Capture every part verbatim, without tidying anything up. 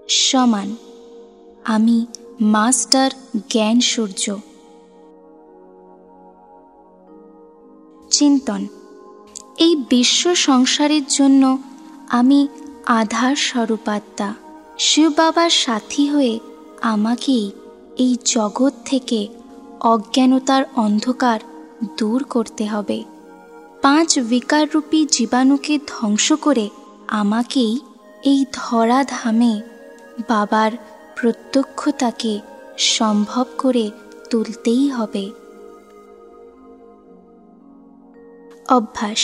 সমান আমি মাস্টার জ্ঞান সূর্য। চিন্তন, এই বিশ্ব সংসারের জন্য আমি আধার স্বরূপাত্মা। শিব বাবার সাথী হয়ে আমাকেই এই জগৎ থেকে অজ্ঞানতার অন্ধকার দূর করতে হবে। পাঁচ বিকাররূপী জীবাণুকে ধ্বংস করে আমাকেই এই ধরাধামে বাবার প্রত্যক্ষতাকে সম্ভব করে তুলতেই হবে। অভ্যাস।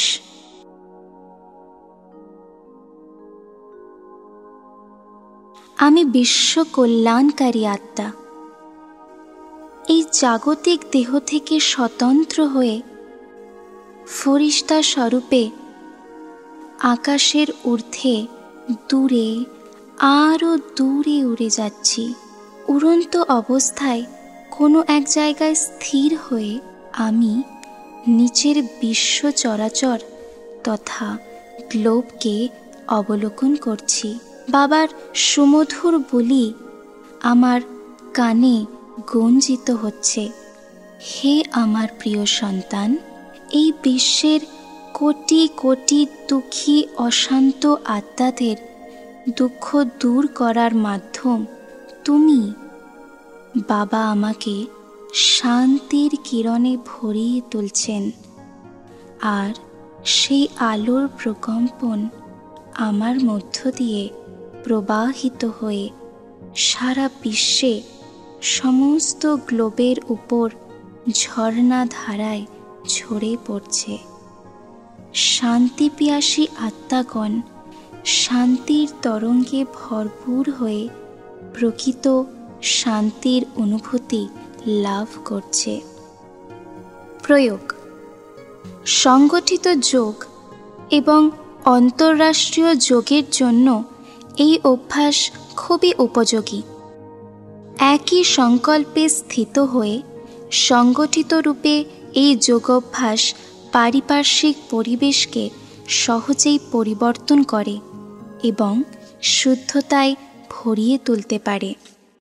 আমি বিশ্ব কল্যাণকারী আত্মা। এই জাগতিক দেহ থেকে স্বতন্ত্র হয়ে ফরিস্তা স্বরূপে আকাশের ঊর্ধ্বে দূরে আরও দূরে উড়ে যাচ্ছি। উড়ন্ত অবস্থায় কোনো এক জায়গায় স্থির হয়ে আমি নিচের বিশ্ব চরাচর তথা গ্লোবকে অবলোকন করছি। বাবার সুমধুর বলি আমার কানে গঞ্জিত হচ্ছে, হে আমার প্রিয় সন্তান, এই বিশ্বের কোটি কোটি দুঃখী অশান্ত আত্মাদের দুঃখ দূর করার মাধ্যম তুমি। বাবা আমাকে শান্তির কিরণে ভরিয়ে তুলছেন, আর সেই আলোর প্রকম্পন আমার মধ্য দিয়ে প্রবাহিত হয়ে সারা বিশ্বে সমস্ত গ্লোবের উপর ঝর্ণা ধারায় ঝরে পড়ছে। শান্তি পিয়াসী আত্মাগণ শান্তির তরঙ্গে ভরপুর হয়ে প্রকৃত শান্তির অনুভূতি লাভ করছে। প্রয়োগ। সংগঠিত যোগ এবং অন্তর্রাষ্ট্রীয় যোগের জন্য এই অভ্যাস খুবই উপযোগী। একই সংকল্পে স্থিত হয়ে সংগঠিত রূপে এই যোগাভ্যাস পারিপার্শ্বিক পরিবেশকে সহজেই পরিবর্তন করে এবং শুদ্ধতায় ভরিয়ে তুলতে পারে।